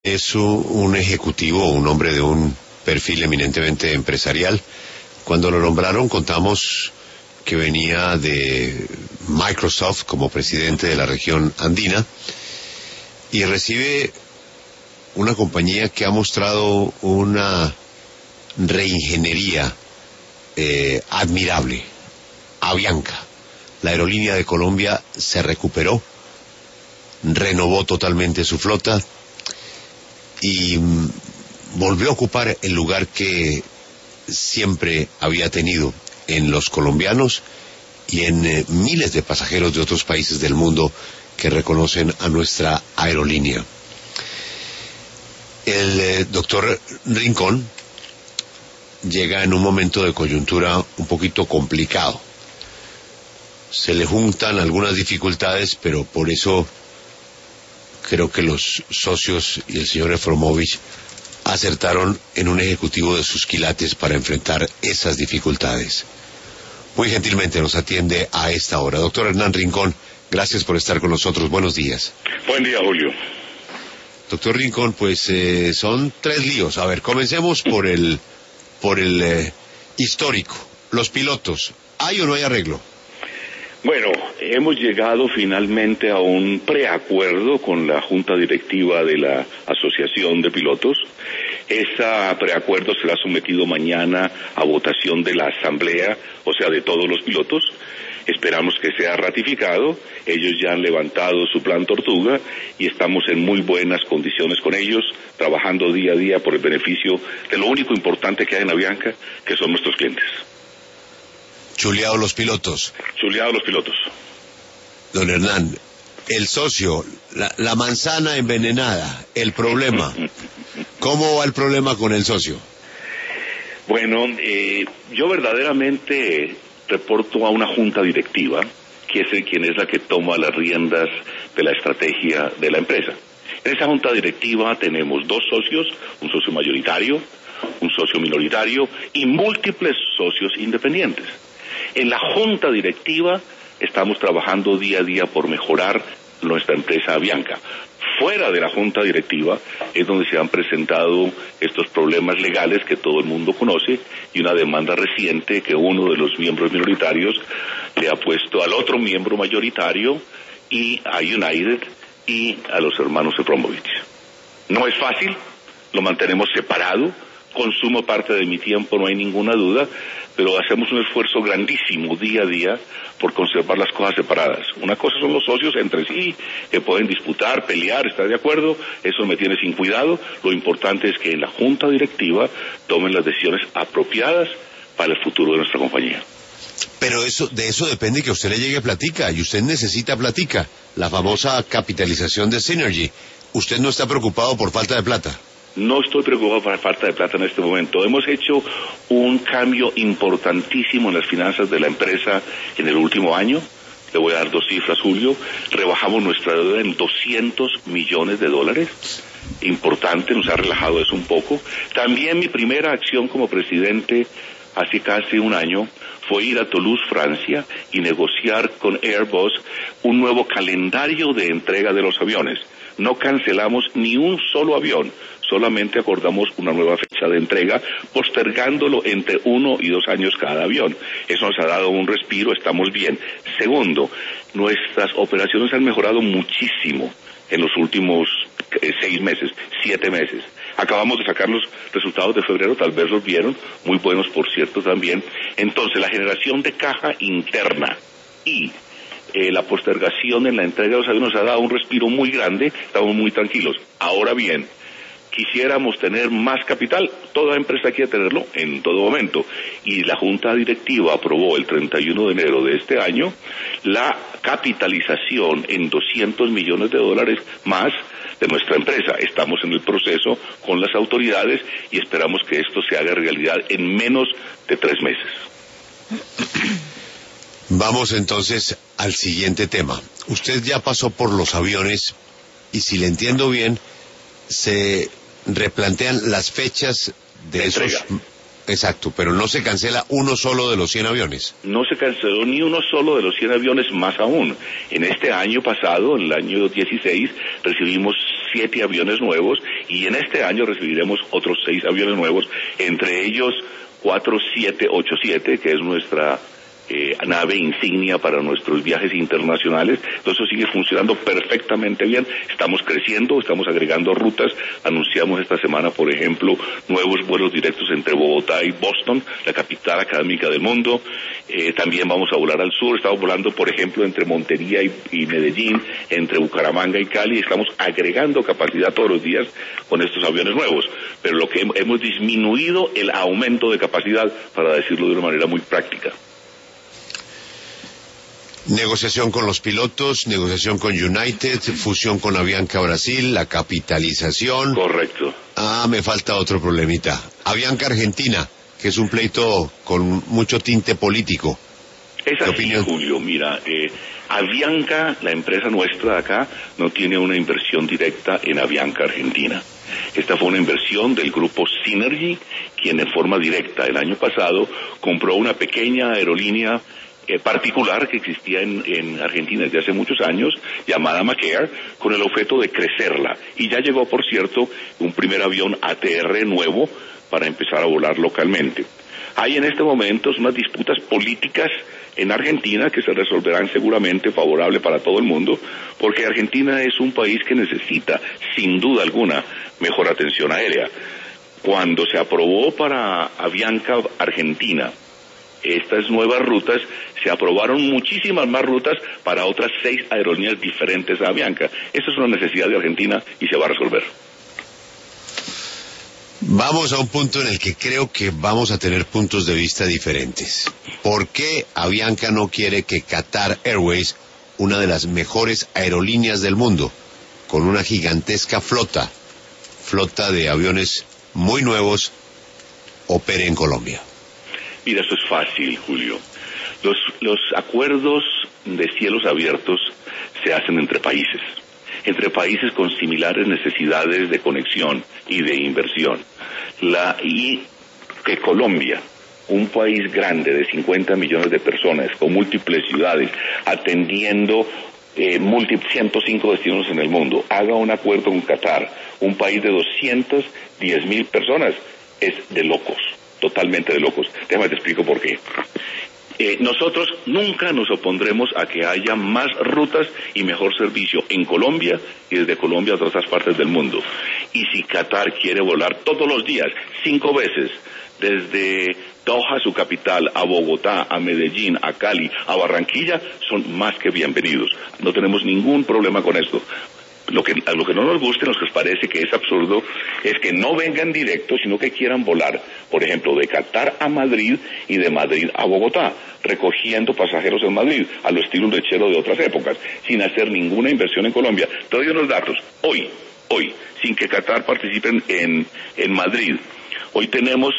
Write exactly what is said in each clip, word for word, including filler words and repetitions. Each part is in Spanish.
Es un, un ejecutivo, un hombre de un perfil eminentemente empresarial. Cuando lo nombraron contamos que venía de Microsoft como presidente de la región andina y recibe una compañía que ha mostrado una reingeniería eh, admirable. Avianca, la aerolínea de Colombia, se recuperó, renovó totalmente su flota y mm, volvió a ocupar el lugar que siempre había tenido en los colombianos y en eh, miles de pasajeros de otros países del mundo que reconocen a nuestra aerolínea. El eh, doctor Rincón llega en un momento de coyuntura un poquito complicado. Se le juntan algunas dificultades, pero por eso creo que los socios y el señor Efromovich acertaron en un ejecutivo de sus quilates para enfrentar esas dificultades. Muy gentilmente nos atiende a esta hora. Doctor Hernán Rincón, gracias por estar con nosotros. Buenos días. Buen día, Julio. Doctor Rincón, pues eh, son tres líos. A ver, comencemos por el, por el eh, histórico. Los pilotos, ¿hay o no hay arreglo? Bueno, hemos llegado finalmente a un preacuerdo con la Junta Directiva de la Asociación de Pilotos. Ese preacuerdo será sometido mañana a votación de la Asamblea, o sea, de todos los pilotos. Esperamos que sea ratificado. Ellos ya han levantado su plan Tortuga y estamos en muy buenas condiciones con ellos, trabajando día a día por el beneficio de lo único importante que hay en Avianca, que son nuestros clientes. Chuleados los pilotos. Chuleados los pilotos. Don Hernán, el socio, la, la manzana envenenada, el problema. ¿Cómo va el problema con el socio? Bueno, eh, yo verdaderamente reporto a una junta directiva, que es el, quien es la que toma las riendas de la estrategia de la empresa. En esa junta directiva tenemos dos socios, un socio mayoritario, un socio minoritario y múltiples socios independientes. En la junta directiva estamos trabajando día a día por mejorar nuestra empresa Avianca. Fuera de la junta directiva es donde se han presentado estos problemas legales que todo el mundo conoce y una demanda reciente que uno de los miembros minoritarios le ha puesto al otro miembro mayoritario y a United y a los hermanos Efromovich. No es fácil, lo mantenemos separado, consumo parte de mi tiempo, no hay ninguna duda, pero hacemos un esfuerzo grandísimo día a día por conservar las cosas separadas. Una cosa son los socios entre sí, que pueden disputar, pelear, estar de acuerdo, eso me tiene sin cuidado. Lo importante es que en la junta directiva tomen las decisiones apropiadas para el futuro de nuestra compañía. Pero eso, de eso depende que a usted le llegue platica, y usted necesita platica, la famosa capitalización de Synergy. ¿Usted no está preocupado por falta de plata? No estoy preocupado por la falta de plata en este momento. Hemos hecho un cambio importantísimo en las finanzas de la empresa en el último año. Le voy a dar dos cifras, Julio. Rebajamos nuestra deuda en doscientos millones de dólares. Importante, nos ha relajado eso un poco. También mi primera acción como presidente hace casi un año fue ir a Toulouse, Francia, y negociar con Airbus un nuevo calendario de entrega de los aviones. No cancelamos ni un solo avión, solamente acordamos una nueva fecha de entrega, postergándolo entre uno y dos años cada avión. Eso nos ha dado un respiro, estamos bien. Segundo, nuestras operaciones han mejorado muchísimo en los últimos eh, seis meses, siete meses. Acabamos de sacar los resultados de febrero, tal vez los vieron, muy buenos por cierto también. Entonces, la generación de caja interna y Eh, la postergación en la entrega de los aviones nos ha dado un respiro muy grande, estamos muy tranquilos. Ahora bien, quisiéramos tener más capital, toda empresa quiere tenerlo en todo momento, y la Junta Directiva aprobó el treinta y uno de enero de este año la capitalización en doscientos millones de dólares más de nuestra empresa. Estamos en el proceso con las autoridades y esperamos que esto se haga realidad en menos de tres meses. Vamos entonces al siguiente tema. Usted ya pasó por los aviones y, si le entiendo bien, se replantean las fechas de, de esos... Entrega. Exacto, pero no se cancela uno solo de los cien aviones. No se canceló ni uno solo de los cien aviones, más aún. En este año pasado, en el año dieciséis, recibimos siete aviones nuevos y en este año recibiremos otros seis aviones nuevos, entre ellos cuatro siete ocho siete, que es nuestra Eh, nave insignia para nuestros viajes internacionales. Entonces eso sigue funcionando perfectamente bien, estamos creciendo, estamos agregando rutas, anunciamos esta semana, por ejemplo, nuevos vuelos directos entre Bogotá y Boston, la capital académica del mundo. Eh, también vamos a volar al sur, estamos volando, por ejemplo, entre Montería y, y Medellín, entre Bucaramanga y Cali, estamos agregando capacidad todos los días con estos aviones nuevos, pero lo que hemos disminuido el aumento de capacidad, para decirlo de una manera muy práctica. Negociación con los pilotos, negociación con United, fusión con Avianca Brasil, la capitalización. Correcto. Ah, me falta otro problemita. Avianca Argentina, que es un pleito con mucho tinte político. Es así, Julio, mira, eh, Avianca, la empresa nuestra de acá, no tiene una inversión directa en Avianca Argentina. Esta fue una inversión del grupo Synergy, quien en forma directa el año pasado compró una pequeña aerolínea Eh, particular que existía en, en Argentina desde hace muchos años, llamada Macair, con el objeto de crecerla. Y ya llegó, por cierto, un primer avión A T R nuevo para empezar a volar localmente. Hay en este momento unas disputas políticas en Argentina que se resolverán seguramente favorable para todo el mundo, porque Argentina es un país que necesita, sin duda alguna, mejor atención aérea. Cuando se aprobó para Avianca Argentina estas nuevas rutas, se aprobaron muchísimas más rutas para otras seis aerolíneas diferentes a Avianca. Esa es una necesidad de Argentina y se va a resolver. Vamos a un punto en el que creo que vamos a tener puntos de vista diferentes. ¿Por qué Avianca no quiere que Qatar Airways, una de las mejores aerolíneas del mundo, con una gigantesca flota, flota de aviones muy nuevos, opere en Colombia? Mira, eso es fácil, Julio. Los, los acuerdos de cielos abiertos se hacen entre países, entre países con similares necesidades de conexión y de inversión. La, y que Colombia, un país grande de cincuenta millones de personas, con múltiples ciudades, atendiendo eh, ciento cinco destinos en el mundo, haga un acuerdo con Qatar, un país de doscientas diez mil personas, es de locos. Totalmente de locos. Déjame te explico por qué. Eh, nosotros nunca nos opondremos a que haya más rutas y mejor servicio en Colombia y desde Colombia a otras partes del mundo. Y si Qatar quiere volar todos los días, cinco veces, desde Doha, su capital, a Bogotá, a Medellín, a Cali, a Barranquilla, son más que bienvenidos. No tenemos ningún problema con esto. Lo que, lo que no nos guste, nos parece que es absurdo, es que no vengan directos, sino que quieran volar, por ejemplo, de Qatar a Madrid y de Madrid a Bogotá, recogiendo pasajeros en Madrid, a lo estilo lechero de otras épocas, sin hacer ninguna inversión en Colombia. Te doy unos datos. Hoy, hoy, sin que Qatar participe en, en, en Madrid, hoy tenemos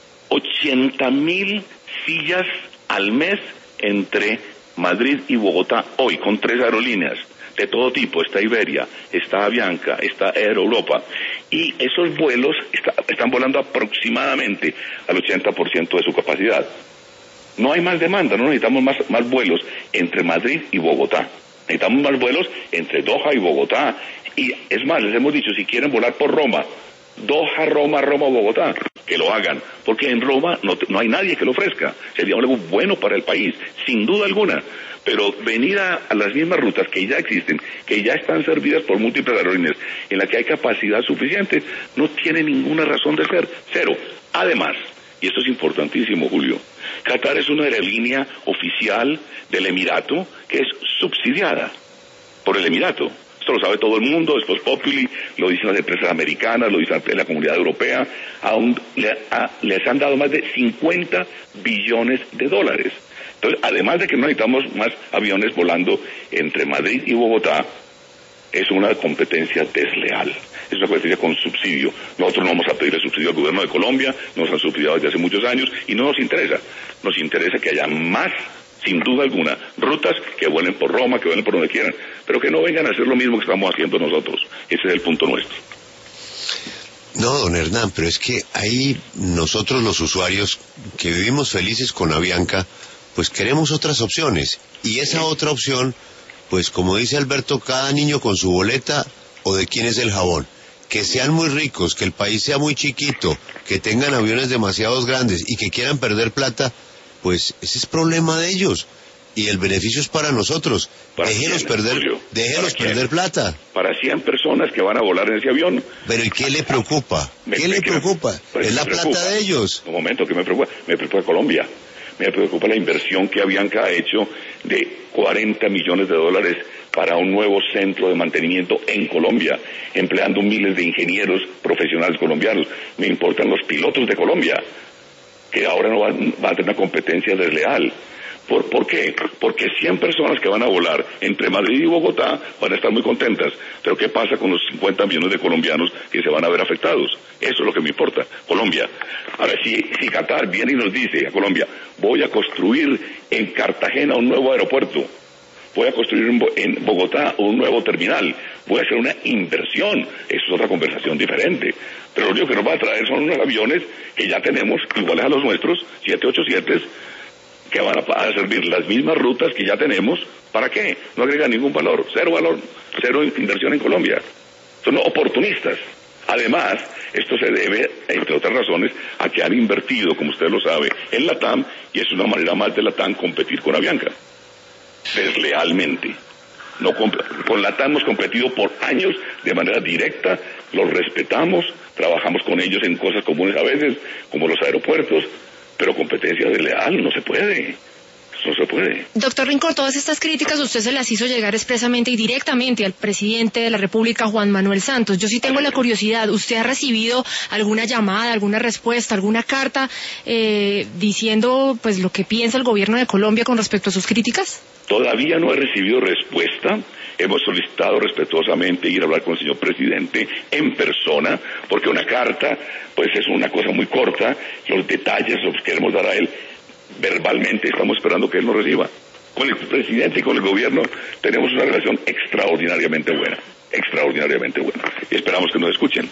ochenta mil sillas al mes entre Madrid y Bogotá, hoy, con tres aerolíneas de todo tipo. Está Iberia, está Avianca, está Air Europa, y esos vuelos está, están volando aproximadamente al ochenta por ciento de su capacidad. No hay más demanda, no necesitamos más, más vuelos entre Madrid y Bogotá, necesitamos más vuelos entre Doha y Bogotá, y es más, les hemos dicho, si quieren volar por Roma, Doha, Roma, Roma, Bogotá, que lo hagan, porque en Roma no, no hay nadie que lo ofrezca, sería algo bueno para el país, sin duda alguna. Pero venir a, a las mismas rutas que ya existen, que ya están servidas por múltiples aerolíneas, en las que hay capacidad suficiente, no tiene ninguna razón de ser, cero. Además, y esto es importantísimo, Julio, Qatar es una aerolínea oficial del Emirato que es subsidiada por el Emirato. Esto lo sabe todo el mundo, esto es populi, lo dicen las empresas americanas, lo dice la comunidad europea, aún le, a, les han dado más de cincuenta billones de dólares. Entonces, además de que no necesitamos más aviones volando entre Madrid y Bogotá, es una competencia desleal, es una competencia con subsidio. Nosotros no vamos a pedirle subsidio al gobierno de Colombia, nos han subsidiado desde hace muchos años y no nos interesa. Nos interesa que haya más, sin duda alguna, rutas que vuelen por Roma, que vuelen por donde quieran, pero que no vengan a hacer lo mismo que estamos haciendo nosotros. Ese es el punto nuestro. No, don Hernán, pero es que ahí nosotros los usuarios que vivimos felices con Avianca, pues queremos otras opciones, y esa otra opción, pues como dice Alberto, cada niño con su boleta, o de quién es el jabón. Que sean muy ricos, que el país sea muy chiquito, que tengan aviones demasiados grandes y que quieran perder plata, pues ese es problema de ellos. Y el beneficio es para nosotros. ¿Para déjenos quién, perder, Julio? déjenos ¿Para perder plata. Para cien personas que van a volar en ese avión. Pero ¿y qué le preocupa? Me, ¿Qué me, le que preocupa? Me, pues, es la preocupa. plata de ellos. Un momento, ¿qué me preocupa? Me preocupa Colombia. Me preocupa la inversión que Avianca ha hecho de cuarenta millones de dólares para un nuevo centro de mantenimiento en Colombia, empleando miles de ingenieros profesionales colombianos. Me importan los pilotos de Colombia, que ahora no van, van a tener una competencia desleal. ¿Por, ¿Por qué? Porque cien personas que van a volar entre Madrid y Bogotá van a estar muy contentas. Pero ¿qué pasa con los cincuenta millones de colombianos que se van a ver afectados? Eso es lo que me importa, Colombia. Ahora, si, si Qatar viene y nos dice a Colombia, voy a construir en Cartagena un nuevo aeropuerto, voy a construir en Bogotá un nuevo terminal, voy a hacer una inversión, eso es otra conversación diferente. Pero lo único que nos va a traer son unos aviones que ya tenemos, iguales a los nuestros, siete ochenta y siete, que van a servir las mismas rutas que ya tenemos. ¿Para qué? No agrega ningún valor, cero valor, cero inversión en Colombia. Son oportunistas. Además, esto se debe, entre otras razones, a que han invertido, como usted lo sabe, en LATAM, y es una manera más de LATAM competir con Avianca. Deslealmente. No con LATAM hemos competido por años de manera directa, los respetamos, trabajamos con ellos en cosas comunes a veces, como los aeropuertos, pero competencia desleal no se puede. Eso no se puede. Doctor Rincón, todas estas críticas usted se las hizo llegar expresamente y directamente al presidente de la República, Juan Manuel Santos. Yo sí tengo la curiosidad, ¿usted ha recibido alguna llamada, alguna respuesta, alguna carta eh, diciendo pues lo que piensa el gobierno de Colombia con respecto a sus críticas? Todavía no he recibido respuesta. Hemos solicitado respetuosamente ir a hablar con el señor presidente en persona, porque una carta pues es una cosa muy corta, los detalles los queremos dar a él verbalmente, estamos esperando que él nos reciba. Con el presidente y con el gobierno tenemos una relación extraordinariamente buena, extraordinariamente buena, y esperamos que nos escuchen.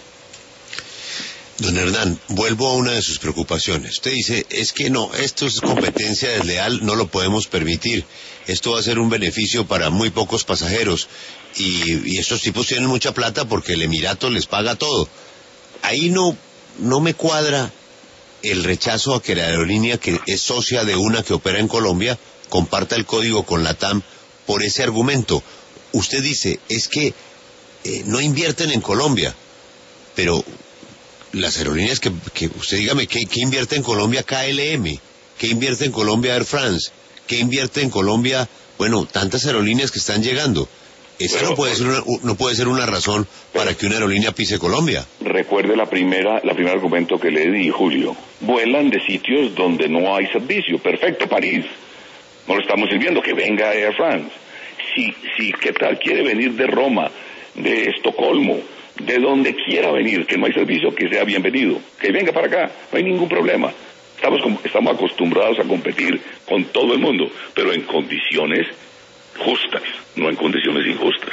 Don Hernán, vuelvo a una de sus preocupaciones. Usted dice, es que no, esto es competencia desleal, no lo podemos permitir. Esto va a ser un beneficio para muy pocos pasajeros. Y, y estos tipos tienen mucha plata porque el Emirato les paga todo. Ahí no, no me cuadra el rechazo a que la aerolínea, que es socia de una que opera en Colombia, comparta el código con LATAM por ese argumento. Usted dice, es que eh, no invierten en Colombia, pero las aerolíneas que, que usted dígame, ¿qué, ¿qué invierte en Colombia K L M? ¿Qué invierte en Colombia Air France? ¿Qué invierte en Colombia? Bueno, tantas aerolíneas que están llegando. Esa bueno, no puede ser una, no puede ser una razón para que una aerolínea pise Colombia. Recuerde la primera, la primer argumento que le di, Julio. Vuelan de sitios donde no hay servicio. Perfecto, París. No lo estamos sirviendo, que venga Air France. Si, si, ¿qué tal? Quiere venir de Roma, de Estocolmo, de donde quiera venir, que no hay servicio, que sea bienvenido. Que venga para acá, no hay ningún problema. Estamos, estamos acostumbrados a competir con todo el mundo, pero en condiciones justas, no en condiciones injustas.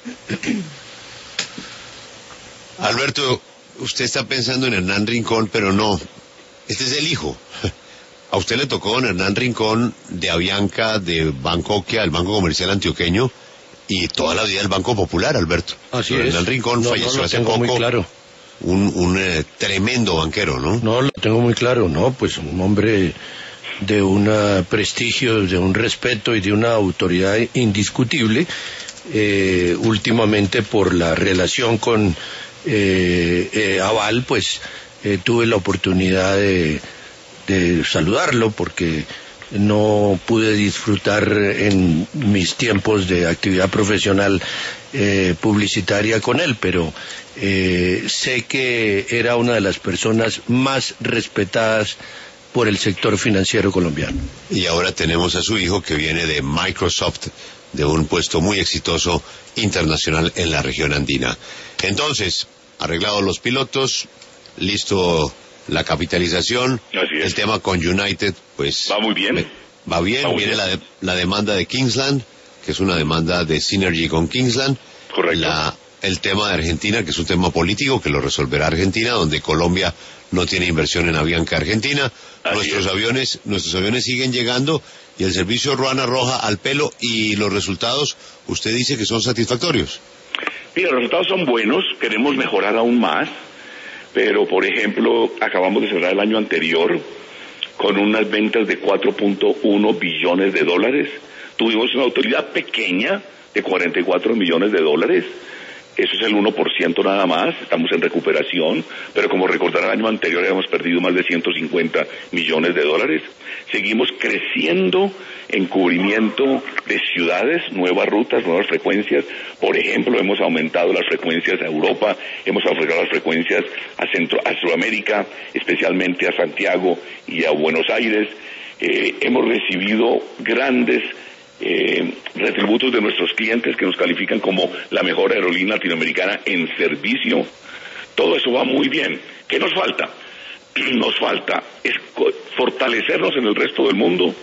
Alberto, usted está pensando en Hernán Rincón, pero no, este es el hijo. A usted le tocó don Hernán Rincón de Avianca, de Bancoquia, el Banco Comercial Antioqueño, y toda la vida el Banco Popular, Alberto. Así don es. Hernán Rincón no, falleció no lo hace tengo poco. Muy claro. Un, un eh, tremendo banquero, ¿no? No, lo tengo muy claro, ¿no? Pues un hombre de un prestigio, de un respeto y de una autoridad indiscutible, eh, últimamente por la relación con eh, eh, Aval, pues eh, tuve la oportunidad de, de saludarlo porque no pude disfrutar en mis tiempos de actividad profesional eh, publicitaria con él, pero eh, sé que era una de las personas más respetadas por el sector financiero colombiano. Y ahora tenemos a su hijo que viene de Microsoft, de un puesto muy exitoso internacional en la región andina. Entonces, arreglados los pilotos, listo la capitalización, el tema con United, pues... Va muy bien. Va bien, va muy viene bien. La, de, la demanda de Kingsland, que es una demanda de Synergy con Kingsland. Correcto. La, el tema de Argentina, que es un tema político, que lo resolverá Argentina, donde Colombia no tiene inversión en Avianca Argentina. Así Nuestros es. aviones, nuestros aviones siguen llegando y el servicio Ruana Roja al pelo, y los resultados, usted dice que son satisfactorios. Mira, los resultados son buenos, queremos mejorar aún más, pero por ejemplo, acabamos de cerrar el año anterior con unas ventas de cuatro punto uno billones de dólares. Tuvimos una utilidad pequeña de cuarenta y cuatro millones de dólares. Eso es el uno por ciento nada más, estamos en recuperación, pero como recordarán el año anterior habíamos perdido más de ciento cincuenta millones de dólares. Seguimos creciendo en cubrimiento de ciudades, nuevas rutas, nuevas frecuencias. Por ejemplo, hemos aumentado las frecuencias a Europa, hemos aumentado las frecuencias a, Centro, a Sudamérica, especialmente a Santiago y a Buenos Aires. Eh, hemos recibido grandes Eh, retributos de nuestros clientes que nos califican como la mejor aerolínea latinoamericana en servicio. Todo eso va muy bien. ¿Qué nos falta? Nos falta es fortalecernos en el resto del mundo,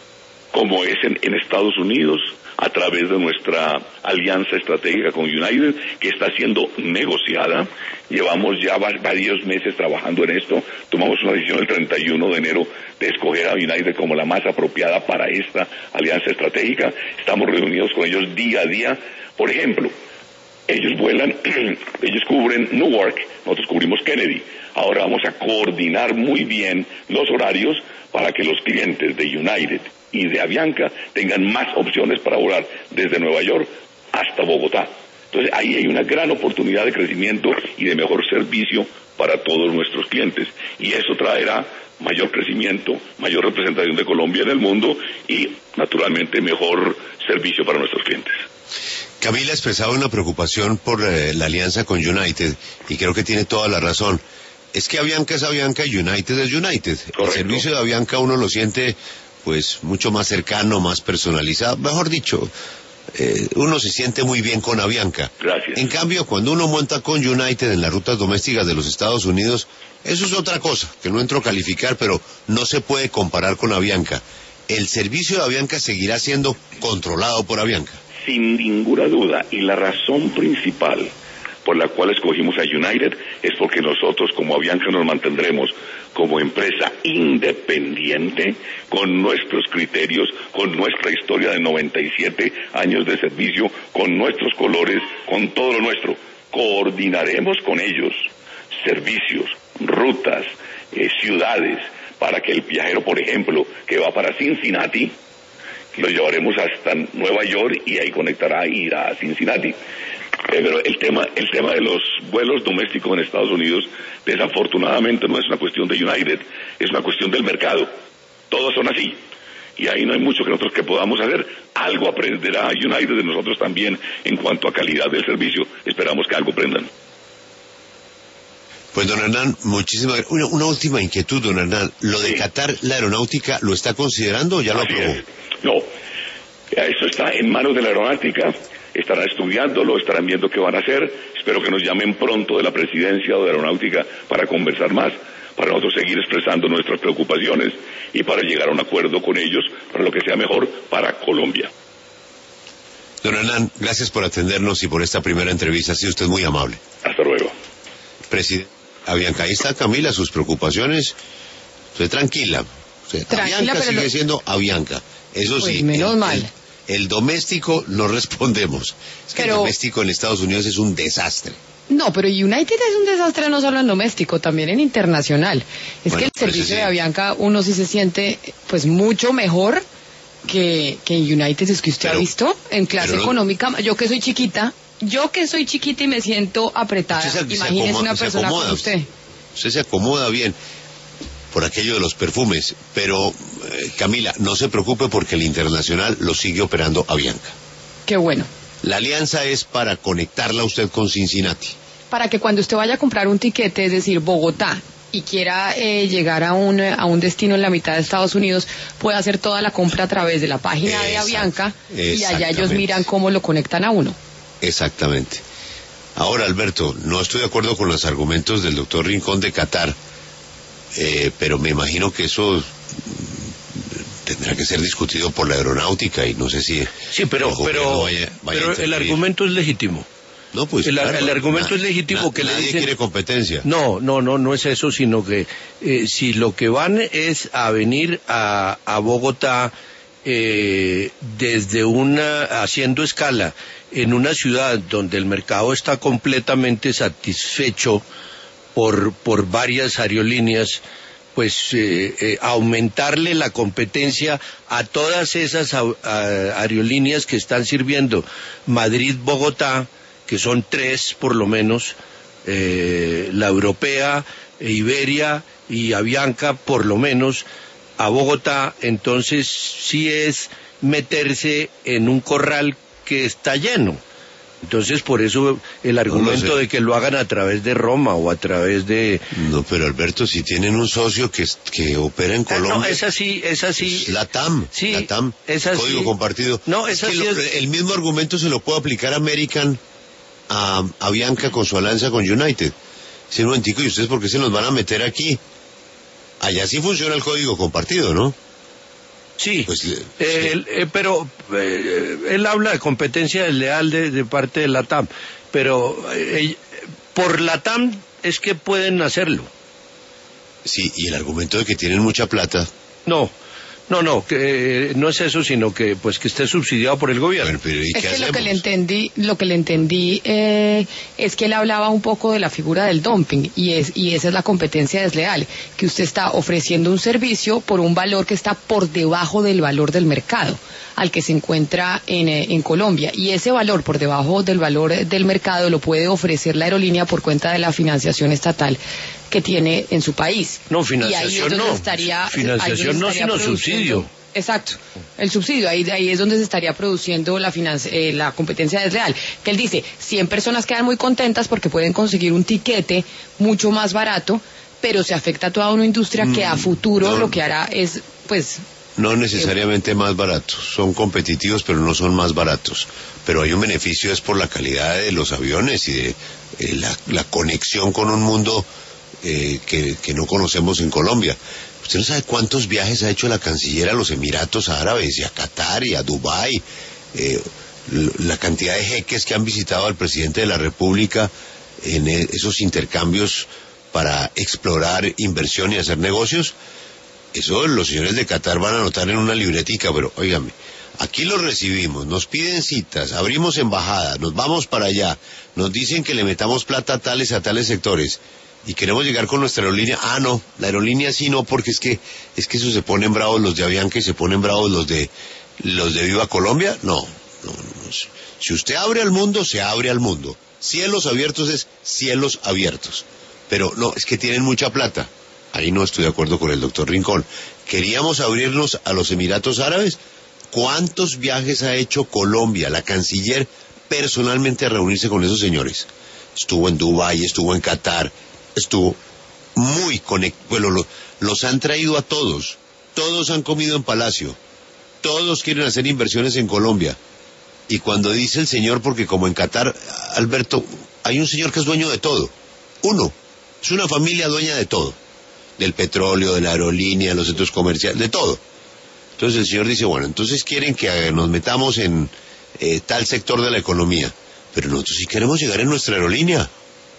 como es en, en Estados Unidos, a través de nuestra alianza estratégica con United, que está siendo negociada. Llevamos ya varios meses trabajando en esto. Tomamos una decisión el treinta y uno de enero de escoger a United como la más apropiada para esta alianza estratégica. Estamos reunidos con ellos día a día. Por ejemplo, ellos vuelan, ellos cubren Newark, nosotros cubrimos Kennedy. Ahora vamos a coordinar muy bien los horarios para que los clientes de United y de Avianca tengan más opciones para volar desde Nueva York hasta Bogotá. Entonces ahí hay una gran oportunidad de crecimiento y de mejor servicio para todos nuestros clientes, y eso traerá mayor crecimiento, mayor representación de Colombia en el mundo y naturalmente mejor servicio para nuestros clientes. Camila expresaba una preocupación por eh, la alianza con United, y creo que tiene toda la razón. Es que Avianca es Avianca y United es United. Correcto. El servicio de Avianca uno lo siente pues mucho más cercano, más personalizado, mejor dicho, eh, uno se siente muy bien con Avianca. Gracias. En cambio, cuando uno monta con United en las rutas domésticas de los Estados Unidos, eso es otra cosa, que no entro a calificar, pero no se puede comparar con Avianca. ¿El servicio de Avianca seguirá siendo controlado por Avianca? Sin ninguna duda, y la razón principal por la cual escogimos a United es porque nosotros como Avianca nos mantendremos como empresa independiente, con nuestros criterios, con nuestra historia de noventa y siete años de servicio, con nuestros colores, con todo lo nuestro. Coordinaremos con ellos servicios, rutas, eh, ciudades, para que el viajero, por ejemplo, que va para Cincinnati, lo llevaremos hasta Nueva York y ahí conectará y irá a Cincinnati. Pero el tema, el tema de los vuelos domésticos en Estados Unidos, desafortunadamente no es una cuestión de United, es una cuestión del mercado. Todos son así. Y ahí no hay mucho que nosotros que podamos hacer. Algo aprenderá United de nosotros también en cuanto a calidad del servicio. Esperamos que algo aprendan. Pues don Hernán, muchísimas una, una última inquietud, don Hernán. ¿Lo de sí. Qatar, la aeronáutica, lo está considerando o ya lo así aprobó? Es. No, eso está en manos de la aeronáutica. Estarán estudiándolo, estarán viendo qué van a hacer. Espero que nos llamen pronto de la presidencia o de la aeronáutica para conversar más, para nosotros seguir expresando nuestras preocupaciones y para llegar a un acuerdo con ellos para lo que sea mejor para Colombia. Don Hernán, gracias por atendernos y por esta primera entrevista. Ha sido usted muy amable. Hasta luego. Presidente Avianca, ahí está Camila, sus preocupaciones. Usted tranquila. Usted, Tranquila, Avianca pero sigue lo... siendo Avianca. Eso pues sí. menos el, mal. El, el doméstico no respondemos. Es que pero... el doméstico en Estados Unidos es un desastre. No, pero United es un desastre no solo en doméstico, también en internacional. Es bueno, que el servicio sí. de Avianca uno sí se siente pues mucho mejor que, que en United. Es que usted pero, ha visto en clase no... económica, yo que soy chiquita, yo que soy chiquita y me siento apretada, se, imagínese se una persona acomoda, como usted. Usted se acomoda bien por aquello de los perfumes, pero eh, Camila, no se preocupe porque el internacional lo sigue operando Avianca. Qué bueno. La alianza es para conectarla a usted con Cincinnati. Para que cuando usted vaya a comprar un tiquete, es decir, Bogotá, y quiera eh, llegar a un, a un destino en la mitad de Estados Unidos, pueda hacer toda la compra a través de la página Exacto. de Avianca, y allá ellos miran cómo lo conectan a uno. Exactamente. Ahora, Alberto, no estoy de acuerdo con los argumentos del doctor Rincón de Qatar, eh, pero me imagino que eso tendrá que ser discutido por la aeronáutica y no sé si... Sí, pero, pero, vaya, vaya pero el argumento es legítimo. No, pues el, claro, el argumento na, es legítimo na, que nadie le dicen... quiere competencia. No, no, no, no es eso, sino que eh, si lo que van es a venir a, a Bogotá eh, desde una, haciendo escala en una ciudad donde el mercado está completamente satisfecho por, por varias aerolíneas, pues eh, eh, aumentarle la competencia a todas esas a, a, aerolíneas que están sirviendo Madrid-Bogotá, que son tres por lo menos, eh, la europea, Iberia y Avianca por lo menos, a Bogotá, entonces sí es meterse en un corral que está lleno. Entonces, por eso el argumento no, no sé. de que lo hagan a través de Roma o a través de... No, pero Alberto, si tienen un socio que, que opera en Colombia... Ah, no, es así, es así. Es LATAM, sí, LATAM, es así. Código compartido. No, es, es que así. Lo, es... El mismo argumento se lo puede aplicar a American, a, a Bianca con su alianza con United. Si un momentico, ¿y ustedes por qué se nos van a meter aquí? Allá sí funciona el código compartido, ¿no? Sí, pues, eh, sí. Eh, pero eh, él habla de competencia desleal de, de parte de LATAM, pero eh, por LATAM es que pueden hacerlo. Sí, y el argumento de que tienen mucha plata... No, no, no, que eh, no es eso, sino que pues que esté subsidiado por el gobierno. Bueno, pero, ¿y es qué que hacemos? lo que le entendí, lo que le entendí eh, es que él hablaba un poco de la figura del dumping y es y esa es la competencia desleal, que usted está ofreciendo un servicio por un valor que está por debajo del valor del mercado al que se encuentra en, en Colombia, y ese valor por debajo del valor del mercado lo puede ofrecer la aerolínea por cuenta de la financiación estatal que tiene en su país. No, financiación no, estaría, financiación no, sino subsidio. Exacto, el subsidio, ahí, ahí es donde se estaría produciendo la, financi- eh, la competencia desleal, que él dice, cien personas quedan muy contentas porque pueden conseguir un tiquete mucho más barato, pero se afecta a toda una industria que a futuro no, lo que hará es, pues... No necesariamente eh, más baratos, son competitivos pero no son más baratos, pero hay un beneficio es por la calidad de los aviones y de eh, la, la conexión con un mundo eh, que, que no conocemos en Colombia. Usted no sabe cuántos viajes ha hecho la canciller a los Emiratos Árabes y a Qatar y a Dubái, eh, la cantidad de jeques que han visitado al presidente de la República en esos intercambios para explorar inversión y hacer negocios. Eso los señores de Qatar van a anotar en una libretica, pero óigame, aquí los recibimos, nos piden citas, abrimos embajadas, nos vamos para allá, nos dicen que le metamos plata a tales a tales sectores y queremos llegar con nuestra aerolínea. Ah, no, la aerolínea sí no, porque es que es que eso se ponen bravos los de Avianca y se ponen bravos los de los de Viva Colombia. No, no, no. Si usted abre al mundo, se abre al mundo. Cielos abiertos es cielos abiertos. Pero no, es que tienen mucha plata. Ahí no estoy de acuerdo con el doctor Rincón. Queríamos abrirnos a los Emiratos Árabes. ¿Cuántos viajes ha hecho Colombia, la canciller, personalmente a reunirse con esos señores? Estuvo en Dubái, estuvo en Qatar, estuvo muy conectado. Bueno, lo, los han traído a todos. Todos han comido en Palacio. Todos quieren hacer inversiones en Colombia. Y cuando dice el señor, porque como en Qatar, Alberto, hay un señor que es dueño de todo. Uno. Es una familia dueña de todo. Del petróleo, de la aerolínea, de los centros comerciales, de todo. Entonces el señor dice, bueno, entonces quieren que nos metamos en eh, tal sector de la economía. Pero nosotros sí queremos llegar en nuestra aerolínea.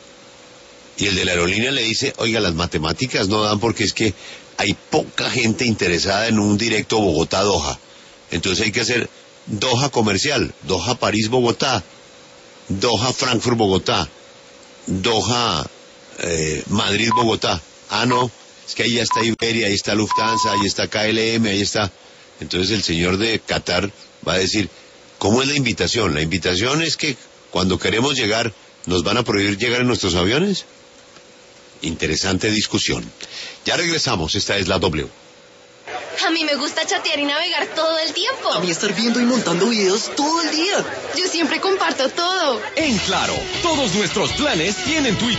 Y el de la aerolínea le dice, oiga, las matemáticas no dan porque es que hay poca gente interesada en un directo Bogotá-Doha. Entonces hay que hacer Doha comercial, Doha París-Bogotá, Doha Frankfurt-Bogotá, Doha eh, Madrid-Bogotá. Ah, no, es que ahí ya está Iberia, ahí está Lufthansa, ahí está K L M, ahí está. Entonces el señor de Qatar va a decir, ¿cómo es la invitación? La invitación es que cuando queremos llegar, ¿nos van a prohibir llegar en nuestros aviones? Interesante discusión. Ya regresamos, esta es la W. A mí me gusta chatear y navegar todo el tiempo. A mí estar viendo y montando videos todo el día. Yo siempre comparto todo. En Claro, todos nuestros planes tienen Twitter.